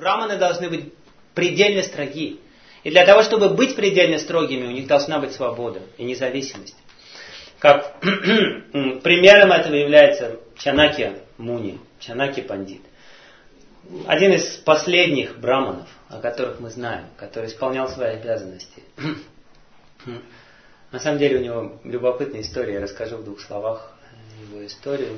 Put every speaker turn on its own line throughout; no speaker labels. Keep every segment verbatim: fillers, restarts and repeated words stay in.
браманы должны быть предельно строги. И для того, чтобы быть предельно строгими, у них должна быть свобода и независимость. Как примером этого является Чанакья Муни, Чанакья Пандит. Один из последних браманов, о которых мы знаем, который исполнял свои обязанности. На самом деле у него любопытная история, я расскажу в двух словах его историю.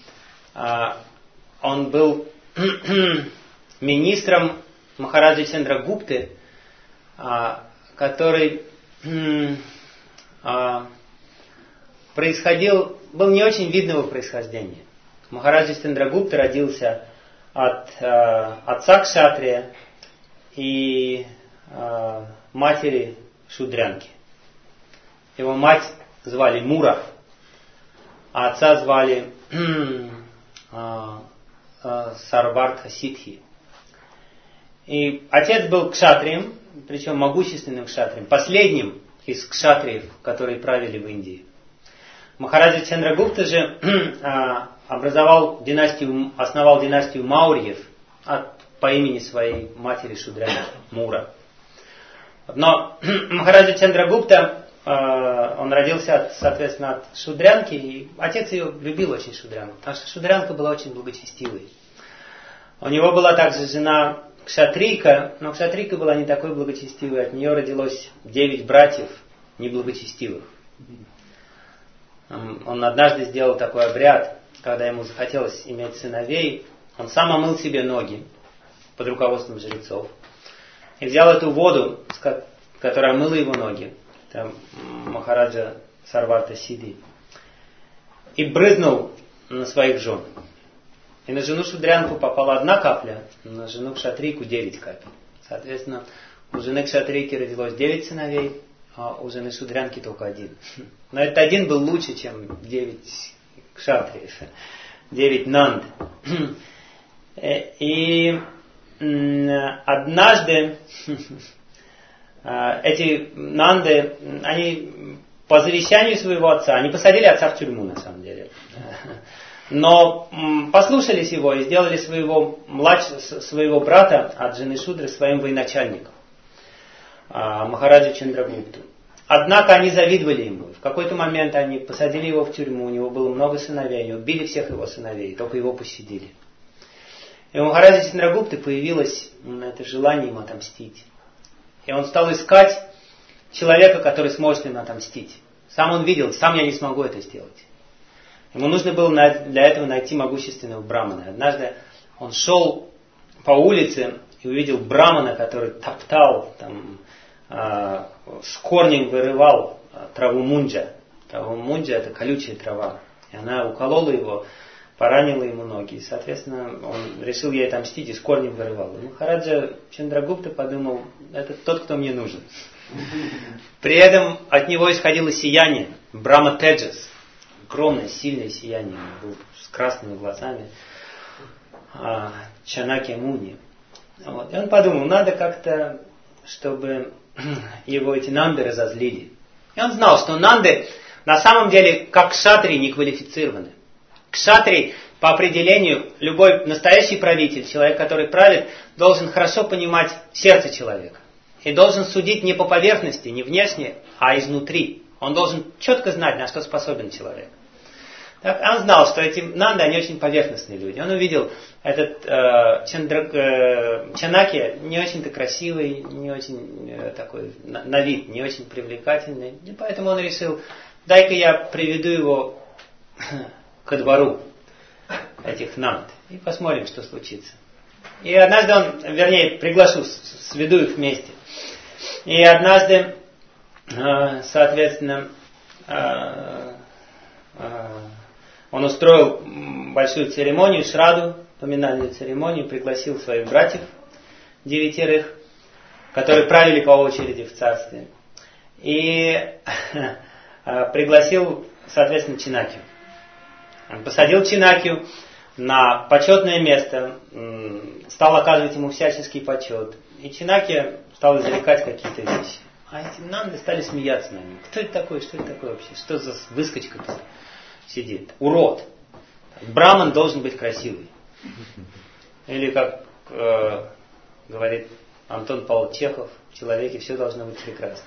Он был министром Махараджи Чандрагупты, который происходил, был не очень видного происхождения. Махараджа Чандрагупта родился от э, отца кшатрия и э, матери шудрянки. Его мать звали Мура, а отца звали э, э, Сарвартха Ситхи. И отец был кшатрием, причем могущественным кшатрием, последним из кшатриев, которые правили в Индии. Махараджа Чандрагупта же образовал династию, основал династию Маурьев от, по имени своей матери Шудрянки, Мура. Но Махараджа Чандрагупта, он родился, соответственно, от Шудрянки, и отец ее любил очень Шудрянку, потому что Шудрянка была очень благочестивой. У него была также жена Кшатрийка, но Кшатрийка была не такой благочестивой, от нее родилось девять братьев неблагочестивых. Он однажды сделал такой обряд, когда ему захотелось иметь сыновей, он сам омыл себе ноги под руководством жрецов. И взял эту воду, которая омыла его ноги, там Махараджа Сарварта Сидhi, и брызнул на своих жен. И на жену Шудрянку попала одна капля, на жену Кшатрийку девять капель. Соответственно, у жены Кшатрийки родилось девять сыновей, а у жены Шудрянки только один. Но этот один был лучше, чем девять кшатриев, девять нанд. И однажды эти нанды, они по завещанию своего отца, они посадили отца в тюрьму на самом деле. Но послушались его и сделали своего, младшего, своего брата от жены Шудры своим военачальником, Махараджа Чандрагупту. Однако они завидовали ему. В какой-то момент они посадили его в тюрьму, у него было много сыновей, они убили всех его сыновей, только его пощадили. И у Махараджа Чандрагупты появилось это желание ему отомстить. И он стал искать человека, который сможет ему отомстить. Сам он видел, сам я не смогу это сделать. Ему нужно было для этого найти могущественного брамана. Однажды он шел по улице и увидел брамана, который топтал, там, э, с корнем вырывал траву мунджа. Траву мунджа — это колючая трава. И она уколола его, поранила ему ноги. И, соответственно, он решил ей отомстить и с корнем вырывал. И Махараджа Чандрагупта подумал, это тот, кто мне нужен. При этом от него исходило сияние, Брахма Теджас. Огромное, сильное сияние. Он был с красными глазами. Чанакья Муни. Вот. И он подумал, надо как-то, чтобы его эти нанды разозлили. И он знал, что нанды на самом деле, как кшатрии, не квалифицированы. Кшатрий, по определению, любой настоящий правитель, человек, который правит, должен хорошо понимать сердце человека. И должен судить не по поверхности, не внешне, а изнутри. Он должен четко знать, на что способен человек. Так, он знал, что эти нанды, они очень поверхностные люди. Он увидел этот э, Чандра, э, Чанакья не очень-то красивый, не очень э, такой на, на вид, не очень привлекательный. И поэтому он решил, дай-ка я приведу его ко двору этих нанд и посмотрим, что случится. И однажды он, вернее, приглашу, сведу их вместе. И однажды, э, соответственно, э, э, он устроил большую церемонию, шраду, поминальную церемонию, пригласил своих братьев, девятерых, которые правили по очереди в царстве. И пригласил, соответственно, Чанакью. Он посадил Чанакью на почетное место, стал оказывать ему всяческий почет. И Чанакья стал извлекать какие-то вещи. А эти нанды стали смеяться на него. Кто это такой, что это такое вообще? Что за выскочка-то сидит? Урод. Браман должен быть красивый. Или как э, говорит Антон Павлович Чехов, в человеке все должно быть прекрасно.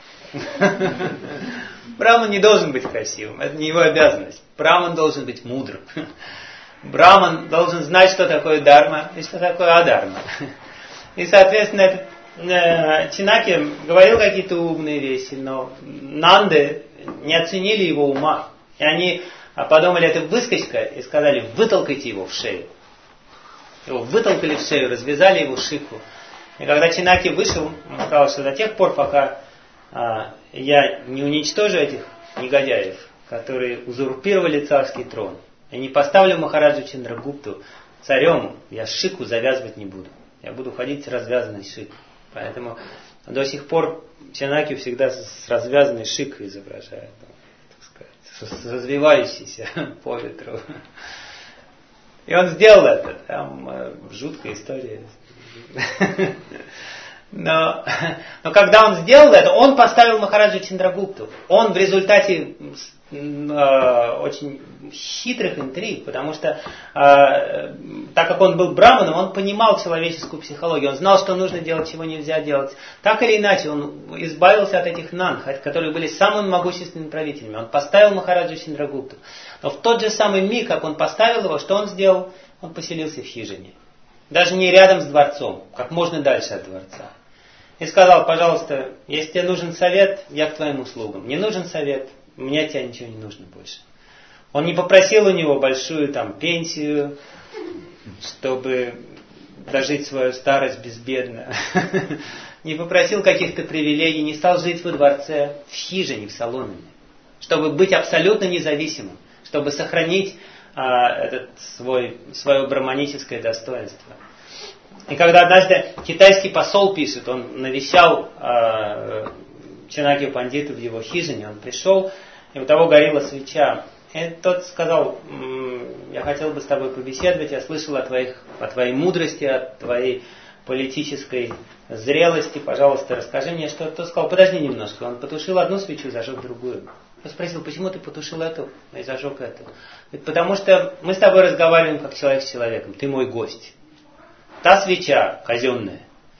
Браман не должен быть красивым, это не его обязанность. Браман должен быть мудрым. Браман должен знать, что такое дарма и что такое адарма. И, соответственно, этот, э, Чинаки говорил какие-то умные вещи, но нанды не оценили его ума. И они подумали, это выскочка, и сказали, вытолкайте его в шею. Его вытолкали в шею, развязали его шику. И когда Чинаки вышел, он сказал, что до тех пор, пока а, я не уничтожу этих негодяев, которые узурпировали царский трон, и не поставлю Махараджу Чандрагупту царем, я шику завязывать не буду. Я буду ходить с развязанной шикой. Поэтому до сих пор Чинаки всегда с развязанной шикой изображает, так сказать, с развивающейся по ветру. И он сделал это. Там э, жуткая история. Но, но когда он сделал это, он поставил Махараджу Чандрагупту. Он в результате э, очень хитрых интриг, потому что э, так как он был браманом, он понимал человеческую психологию, он знал, что нужно делать, чего нельзя делать. Так или иначе, он избавился от этих нан, которые были самыми могущественными правителями. Он поставил Махараджу Чандрагупту. Но в тот же самый миг, как он поставил его, что он сделал? Он поселился в хижине. Даже не рядом с дворцом, как можно дальше от дворца. И сказал, пожалуйста, если тебе нужен совет, я к твоим услугам. Не нужен совет, мне от тебя ничего не нужно больше. Он не попросил у него большую там пенсию, чтобы дожить свою старость безбедно. Не попросил каких-то привилегий, не стал жить во дворце, в хижине, в соломенной. Чтобы быть абсолютно независимым, чтобы сохранить а, этот свой, свое браманическое достоинство. И когда однажды китайский посол пишет, он навещал э, Чинаки Пандита в его хижине, он пришел, и у того горела свеча. И тот сказал, я хотел бы с тобой побеседовать, я слышал о, твоих, о твоей мудрости, о твоей политической зрелости, пожалуйста, расскажи мне, что. Тот сказал, подожди немножко, он потушил одну свечу, зажег другую. Я спросил, почему ты потушил эту и зажег эту? Говорит, потому что мы с тобой разговариваем как человек с человеком, ты мой гость. Та свеча казенная.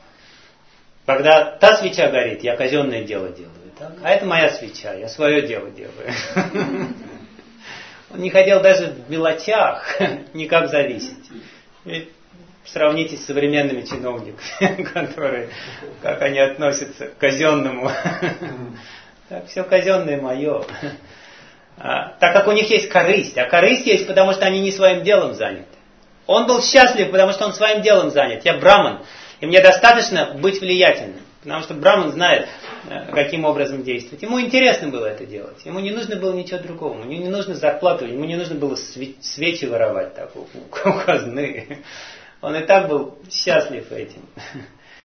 Когда та свеча горит, я казенное дело делаю. Так? А это моя свеча, я свое дело делаю. Он не хотел даже в мелочах никак зависеть. Ведь сравните с современными чиновниками, которые, как они относятся к казенному. Так, все казенное мое. А, так как у них есть корысть. А корысть есть, потому что они не своим делом заняты. Он был счастлив, потому что он своим делом занят. Я браман, и мне достаточно быть влиятельным. Потому что браман знает, каким образом действовать. Ему интересно было это делать. Ему не нужно было ничего другого. Ему не нужно зарплату, ему не нужно было свечи воровать так, у казны. Он и так был счастлив этим.